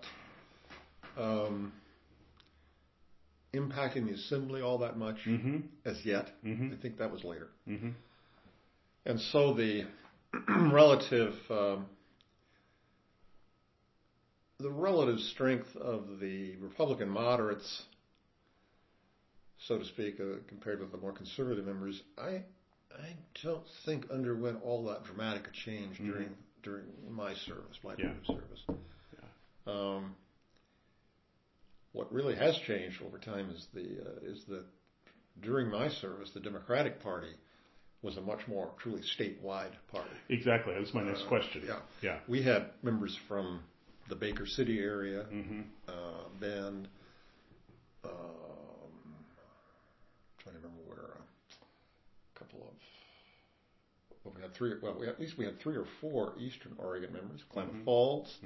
impacting the assembly all that much as yet. I think that was later. And so the relative strength of the Republican moderates, so to speak, compared with the more conservative members, I don't think underwent all that dramatic a change during my service, my term of service. Yeah. What really has changed over time is that during my service, the Democratic Party was a much more truly statewide party. Exactly. That was my next question. Yeah. We had members from the Baker City area, Bend, trying to remember where a couple of. Well, we had 3. Well, at least we had 3 or 4 Eastern Oregon members. Klamath Falls.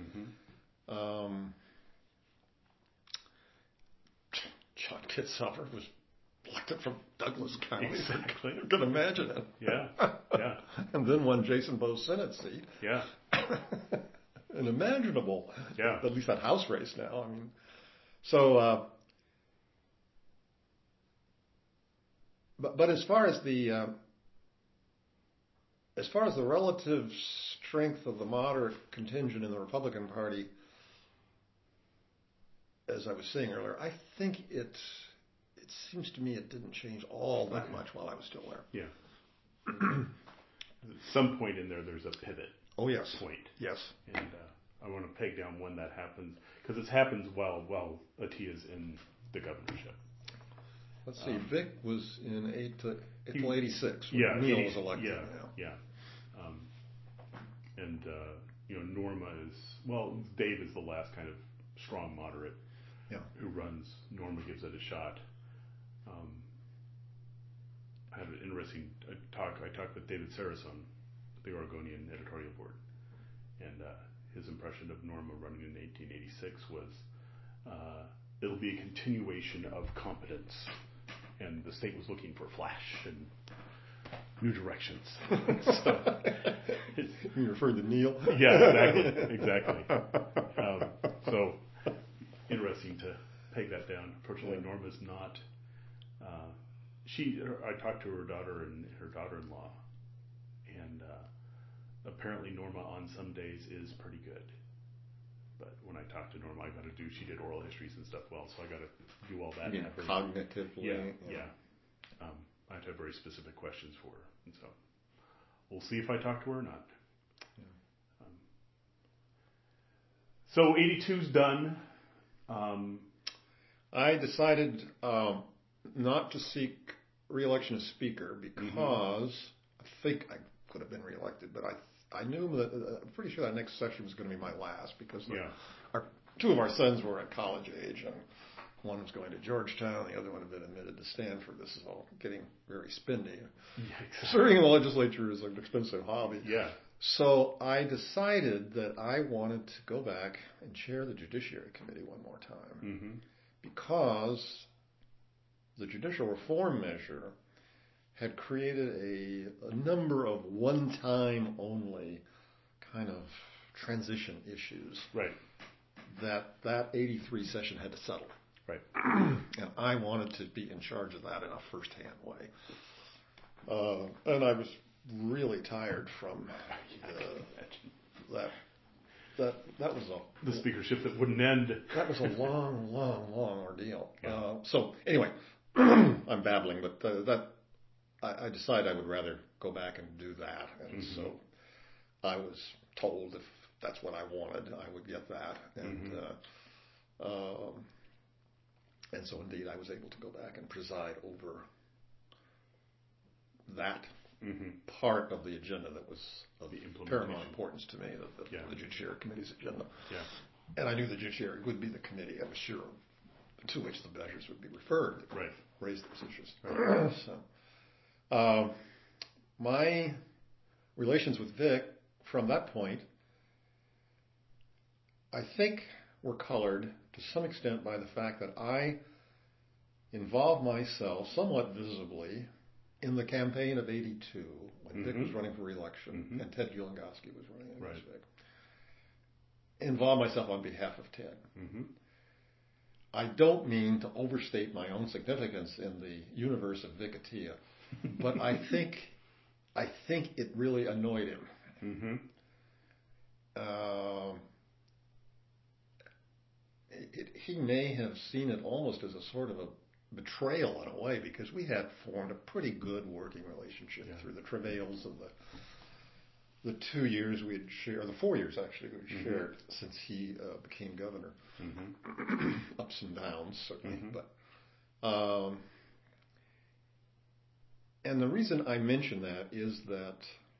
John Kitzhaber was elected from Douglas County. Exactly. You can imagine it. Yeah. And then won Jason Bowe's Senate seat. Yeah. Unimaginable. Yeah. At least that House race now. I mean, so. But as far as the relative strength of the moderate contingent in the Republican Party, as I was saying earlier, I think it seems to me it didn't change all that much while I was still there. Yeah. At some point in there's a pivot. Oh, yes. Point. Yes. And I want to peg down when that happens, because it happens while Atiya's in the governorship. Let's see, Vic was in April 86 when Neil was elected. Yeah. And Norma Dave is the last kind of strong moderate who runs. Norma gives it a shot. I had an interesting talk. I talked with David Saracen, the Oregonian editorial board, and his impression of Norma running in 1886 was it'll be a continuation of competence, and the state was looking for flash and new directions. You referred to Neil? Yeah, exactly. So interesting to peg that down. Unfortunately, Norma's not. I talked to her daughter and her daughter-in-law, and apparently Norma on some days is pretty good. But when I talked to Norma, she did oral histories and stuff well, so I got to do all that. Cognitively. Yeah. I have to have very specific questions for her, and so we'll see if I talk to her or not. Yeah. So 82's done. I decided not to seek re-election as Speaker because I think I could have been re-elected, but I knew that I'm pretty sure that next session was going to be my last because 2 of our sons were at college age, and one was going to Georgetown, the other one had been admitted to Stanford. This is all getting very spendy. Yeah, exactly. Serving in the legislature is an expensive hobby. Yeah. So I decided that I wanted to go back and chair the Judiciary Committee one more time because the judicial reform measure had created a number of one-time only kind of transition issues. Right. That 83 session had to settle. Right. And I wanted to be in charge of that in a first-hand way. And I was really tired from that. That was the speakership that wouldn't end. That was a long ordeal. Yeah. So anyway, I'm babbling, but I decided I would rather go back and do that, and so I was told if that's what I wanted, I would get that, and so indeed I was able to go back and preside over that part of the agenda that was of paramount importance to me, the Judiciary Committee's agenda. Yeah. And I knew the Judiciary would be the committee, I was sure, to which the measures would be referred that right. raise those issues. Right. So, my relations with Vic from that point, I think, were colored to some extent by the fact that I involved myself somewhat visibly in the campaign of '82 when Vic was running for re-election and Ted Gilengowski was running against Vic. Involved myself on behalf of Ted. I don't mean to overstate my own significance in the universe of Vic Atiyeh, but I think it really annoyed him. He may have seen it almost as a sort of a betrayal in a way, because we had formed a pretty good working relationship through the travails of the 2 years we had shared, or the 4 years actually we had shared since he became governor. Ups and downs certainly, but and the reason I mention that is that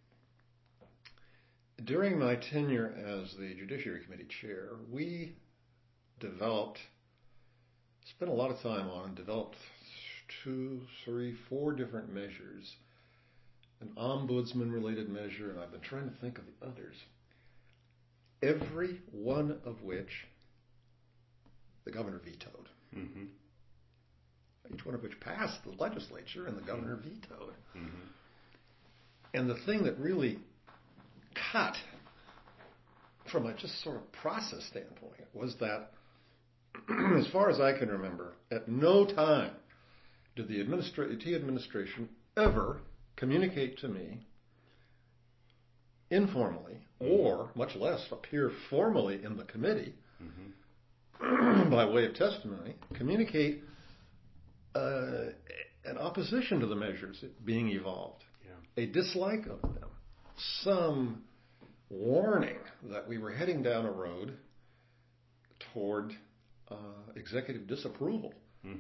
during my tenure as the Judiciary Committee chair, we spent a lot of time on and developed 2, 3, 4 different measures. An ombudsman-related measure, and I've been trying to think of the others. Every one of which the governor vetoed. Each one of which passed the legislature and the governor vetoed. And the thing that really cut from a just sort of process standpoint was that, as far as I can remember, at no time did the Atiyeh administration ever communicate to me informally, or much less appear formally in the committee by way of testimony, communicate an opposition to the measures being evolved, a dislike of them, some warning that we were heading down a road toward executive disapproval.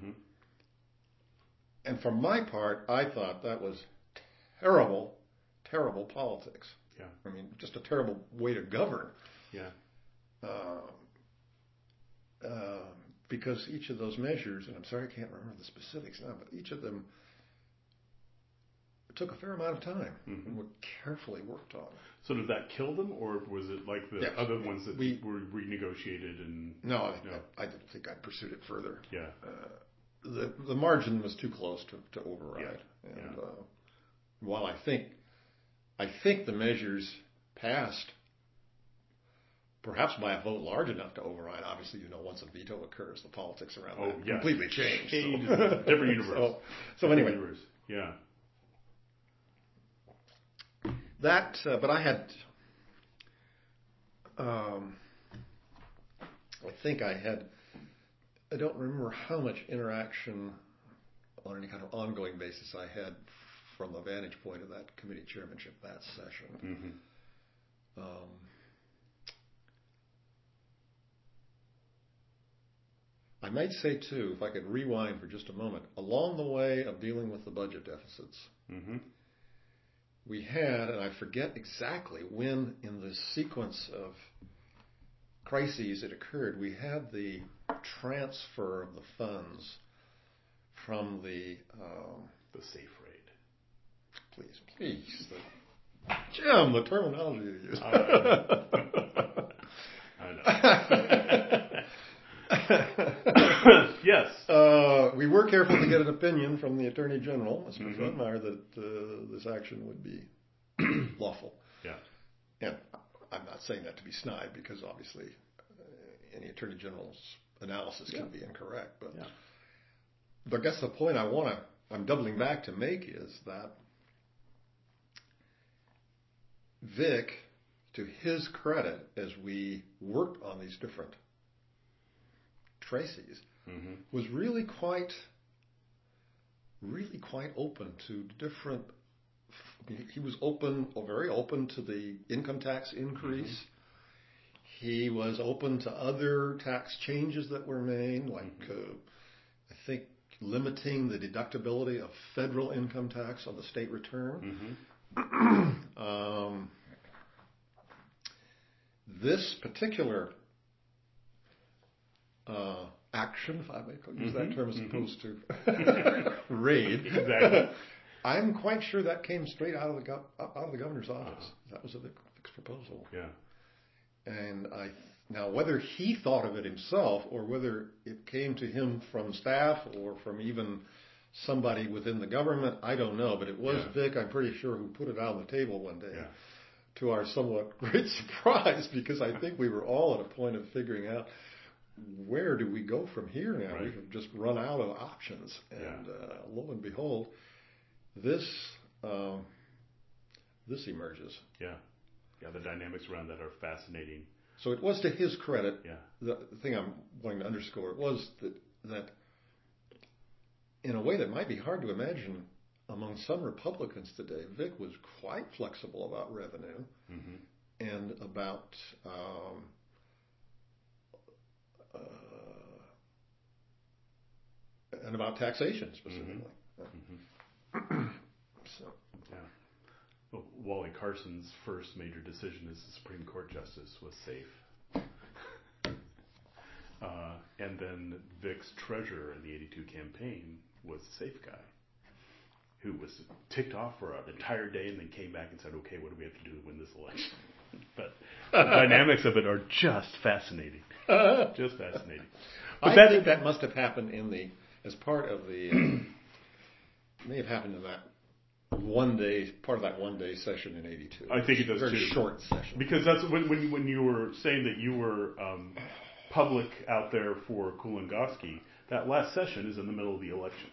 And for my part, I thought that was terrible politics. I mean, just a terrible way to govern. Because each of those measures, and I'm sorry I can't remember the specifics now, but each of them took a fair amount of time and were carefully worked on. So did that kill them, or was it like the other ones that were renegotiated? And No, I didn't think I pursued it further. Yeah. The margin was too close to override. And while I think the measures passed, perhaps by a vote large enough to override. Obviously, once a veto occurs, the politics around that completely change. Different universe. So anyway. Universe. Yeah. That, but I had, I think I don't remember how much interaction on any kind of ongoing basis I had from the vantage point of that committee chairmanship that session. I might say, too, if I could rewind for just a moment, along the way of dealing with the budget deficits, we had, and I forget exactly when in the sequence of crises it occurred, we had the transfer of the funds from the safe rate. Please. Jim, the terminology you use. I know. Yes. We worked careful to get an opinion from the Attorney General, Mr. Fredmeyer, that this action would be lawful. Yeah. And I'm not saying that to be snide, because obviously any Attorney General's analysis can be incorrect. But I guess the point I'm doubling back to make is that Vic, to his credit, as we worked on these different Tracy's, was really quite open to different. He was very open to the income tax increase. He was open to other tax changes that were made, like I think limiting the deductibility of federal income tax on the state return. This particular action, if I may use that term as opposed to raid, exactly. I'm quite sure that came straight out of the governor's office. That was a Vic's proposal. Yeah. And now whether he thought of it himself or whether it came to him from staff or from even somebody within the government, I don't know. But it was Vic, I'm pretty sure, who put it out on the table one day. Yeah. To our somewhat great surprise, because I think we were all at a point of figuring out, where do we go from here now? Right. We've just run out of options. And lo and behold, this emerges. Yeah. Yeah, the dynamics around that are fascinating. So it was to his credit. Yeah. The thing I'm wanting to underscore was that in a way that might be hard to imagine among some Republicans today, Vic was quite flexible about revenue and about taxation specifically. So, yeah. Well, Wally Carson's first major decision as the Supreme Court justice was safe. And then Vic's treasurer in the 82 campaign was the safe guy, who was ticked off for an entire day and then came back and said, okay, what do we have to do to win this election? But the dynamics of it are just fascinating. Just fascinating. But I think that must have happened as part of the, may have happened in that part of that one day session in 82. I think it does very too. Very short session. Because that's when you were saying that you were public out there for Kulongoski, that last session is in the middle of the election.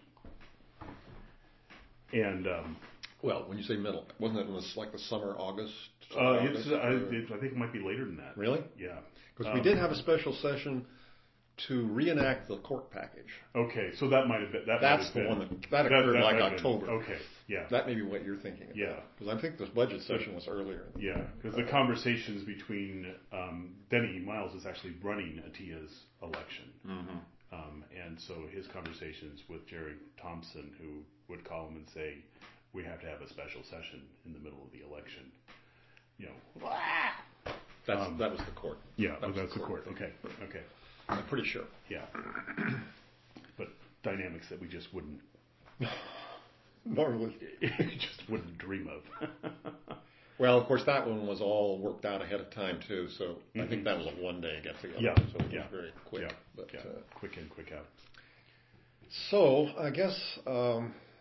And well, when you say middle, wasn't it in like the summer, August? I think it might be later than that. Really? Yeah. Because we did have a special session to reenact the court package. Okay, so that might have been. That's the one that occurred like October. Okay, yeah. That may be what you're thinking about. Yeah. Because I think this budget session was earlier. Yeah, because the conversations between Denny Miles is actually running Atiya's election. And so his conversations with Jerry Thompson, who would call him and say, we have to have a special session in the middle of the election. You know. That was the court. Yeah, that's the court. Okay. I'm pretty sure. Yeah. But dynamics that we just wouldn't normally just wouldn't dream of. Well, of course, that one was all worked out ahead of time too. So I think that was a one-day get-together. Yeah. So it was very quick. Yeah. But, quick in, quick out. So I guess I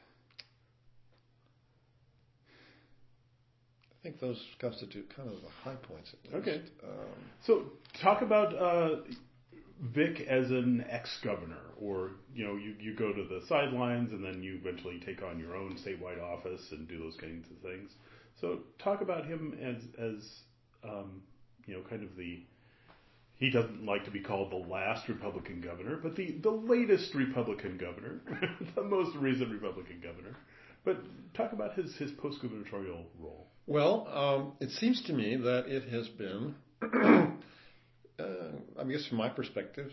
think those constitute kind of the high points at least. Okay. So talk about Vic as an ex-governor, or you go to the sidelines and then you eventually take on your own statewide office and do those kinds of things. So talk about him as kind of he doesn't like to be called the last Republican governor, but the latest Republican governor, the most recent Republican governor. But talk about his post-gubernatorial role. Well, it seems to me that it has been, I guess from my perspective,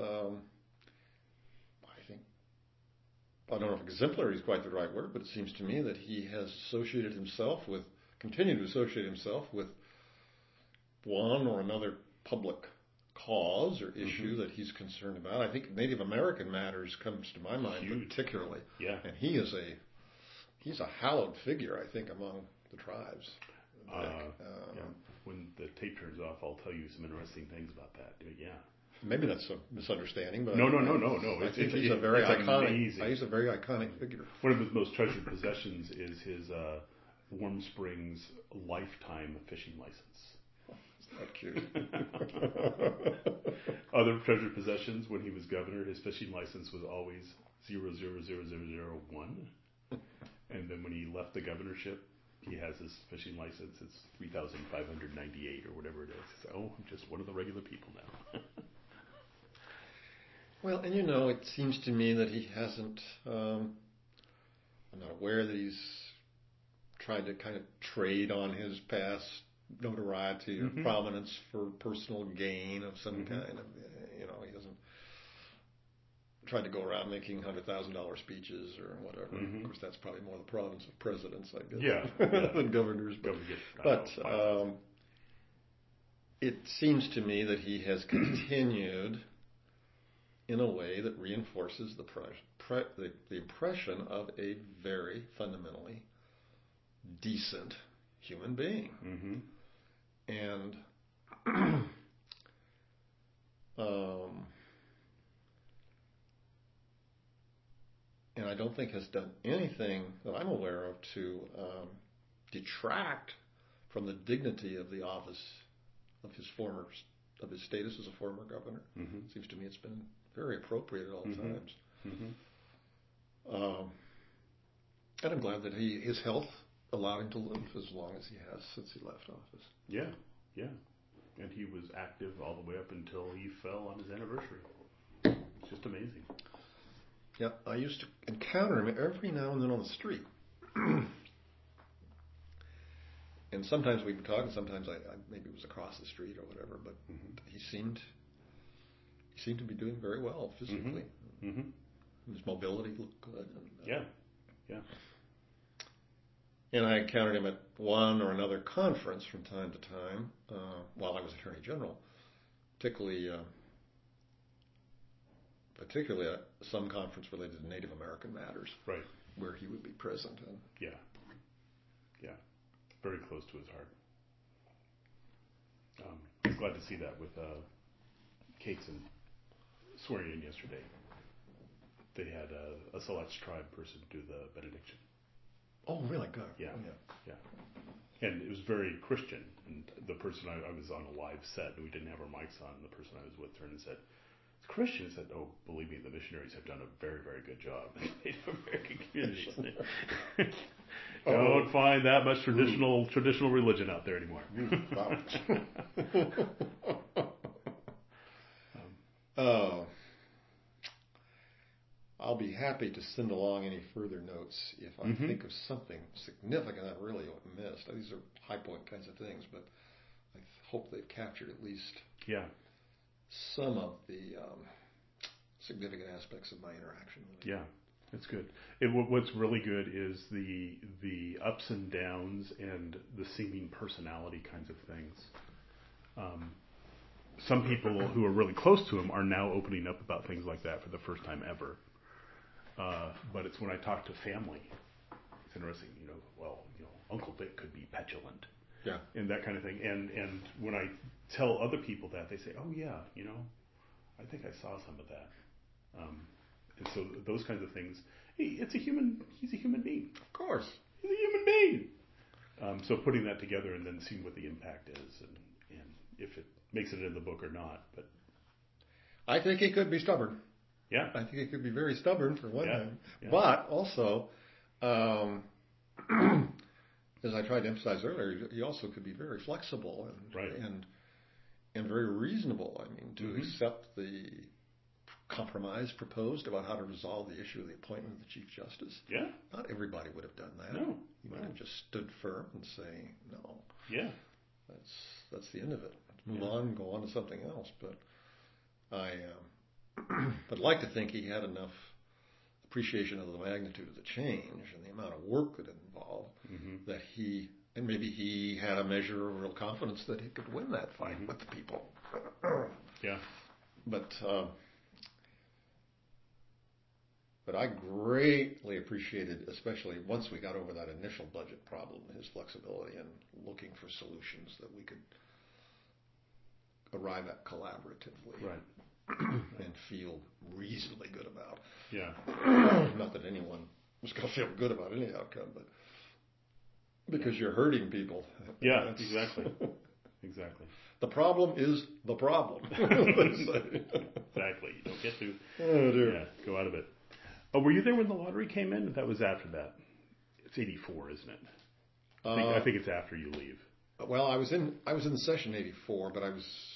I don't know if exemplary is quite the right word, but it seems to me that he has continued to associate himself with one or another public cause or issue that he's concerned about. I think Native American matters comes to my mind particularly. Yeah. And he's a hallowed figure, I think, among the tribes. When the tape turns off, I'll tell you some interesting things about that. Yeah. Maybe that's a misunderstanding, but No. I think he's a very iconic figure. One of his most treasured possessions is his Warm Springs lifetime fishing license. That's cute. Other treasured possessions: when he was governor, his fishing license was always 00001, and then when he left the governorship, he has his fishing license. It's 3,598 or whatever it is. He said, "Oh, I'm just one of the regular people now." Well, and it seems to me that he hasn't. I'm not aware that he's tried to kind of trade on his past notoriety or prominence for personal gain of some kind of. He hasn't tried to go around making $100,000 speeches or whatever. Of course, that's probably more the province of presidents, I guess, than governors. But it seems to me that he has continued in a way that reinforces the impression of a very fundamentally decent human being. And and I don't think has done anything that I'm aware of to detract from the dignity of the office of his status as a former governor. Seems to me it's been very appropriate at all times. And I'm glad that his health allowed him to live as long as he has since he left office. Yeah. And he was active all the way up until he fell on his anniversary. It's just amazing. Yeah, I used to encounter him every now and then on the street. And sometimes we would talk, and sometimes I maybe it was across the street or whatever, but he seemed to be doing very well physically. His mobility looked good. Yeah. And I encountered him at one or another conference from time to time while I was Attorney General, particularly at some conference related to Native American matters, right, where he would be present. And yeah, very close to his heart. I was glad to see that with Cateson swearing in yesterday. They had a Select Tribe person do the benediction. Oh, really? Good. Yeah. And it was very Christian. And the person I was on a live set, and we didn't have our mics on. And the person I was with turned and said, "It's Christian." I said, "Oh, believe me, the missionaries have done a very, very good job in Native American communities. Don't find that much traditional religion out there anymore." I'll be happy to send along any further notes if I think of something significant I really missed. These are high point kinds of things, but I hope they've captured at least some of the significant aspects of my interaction with him. Yeah, that's good. What's really good is the ups and downs and the seeming personality kinds of things. Some people who are really close to him are now opening up about things like that for the first time ever. But it's when I talk to family, it's interesting, Uncle Vic could be petulant. Yeah. And that kind of thing. And when I tell other people that, they say, "Oh yeah, I think I saw some of that." And so those kinds of things. He's a human being. Of course. He's a human being. So putting that together and then seeing what the impact is and if it makes it in the book or not. But I think he could be stubborn. Yeah. I think he could be very stubborn for one thing. Yeah. But also, as I tried to emphasize earlier, he also could be very flexible and very reasonable. I mean, to accept the compromise proposed about how to resolve the issue of the appointment of the Chief Justice. Yeah. Not everybody would have done that. No. You might have just stood firm and say, no. Yeah. That's the end of it. Let's move on and go on to something else. But I'd like to think he had enough appreciation of the magnitude of the change and the amount of work that it involved that maybe he had a measure of real confidence that he could win that fight with the people. Yeah. But I greatly appreciated, especially once we got over that initial budget problem, his flexibility in looking for solutions that we could arrive at collaboratively. Right. and feel reasonably good about. Yeah. Not that anyone is going to feel good about any outcome, but because you're hurting people. Yeah, exactly. Exactly. The problem is the problem. Exactly. You don't get to go out of it. Oh, were you there when the lottery came in? That was after that. It's 84, isn't it? I think it's after you leave. Well, I was in the session in 84, but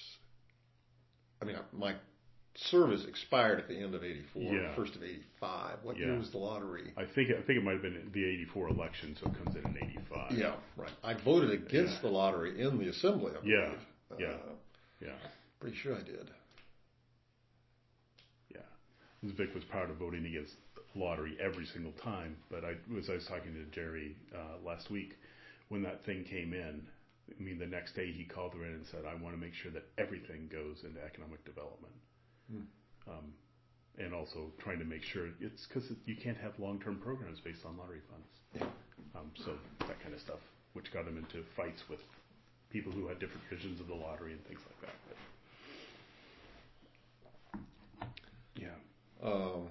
my service expired at the end of 84, first of 85. What year was the lottery? I think it might have been the 84 election, so it comes in 85. Yeah, right. I voted against the lottery in the assembly, I believe. Yeah. Pretty sure I did. Yeah. Vic was proud of voting against the lottery every single time, but I was talking to Jerry last week when that thing came in. I mean, the next day he called her in and said, I want to make sure that everything goes into economic development. And also trying to make sure it's because you can't have long-term programs based on lottery funds. Yeah. So that kind of stuff, which got him into fights with people who had different visions of the lottery and things like that. But,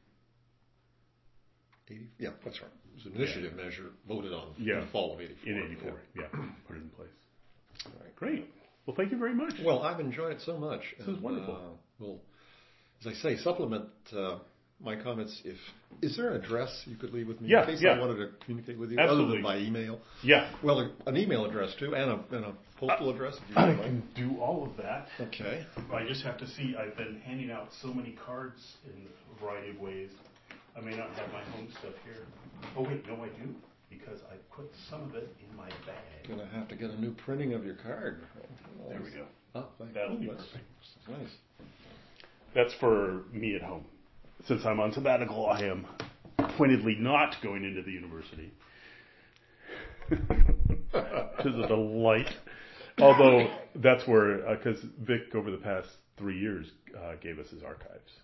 yeah, that's right. It was an initiative measure voted on in the fall of 84. In 84, put it in place. Right. Great. Well, thank you very much. Well, I've enjoyed it so much. This is wonderful. Well, as I say, supplement my comments. Is there an address you could leave with me in case I wanted to communicate with you, Absolutely. other than by email? Yeah. Well, an email address too, and a postal address. If you I can do all of that. Okay. I just have to see. I've been handing out so many cards in a variety of ways. I may not have my home stuff here. Oh wait, no, I do, because I put some of it in my bag. Gonna have to get a new printing of your card. There we go. Oh, thank That'll be that's perfect. Nice. That's for me at home. Since I'm on sabbatical, I am pointedly not going into the university. Which is a delight. Although that's where, because Vic over the past 3 years gave us his archives.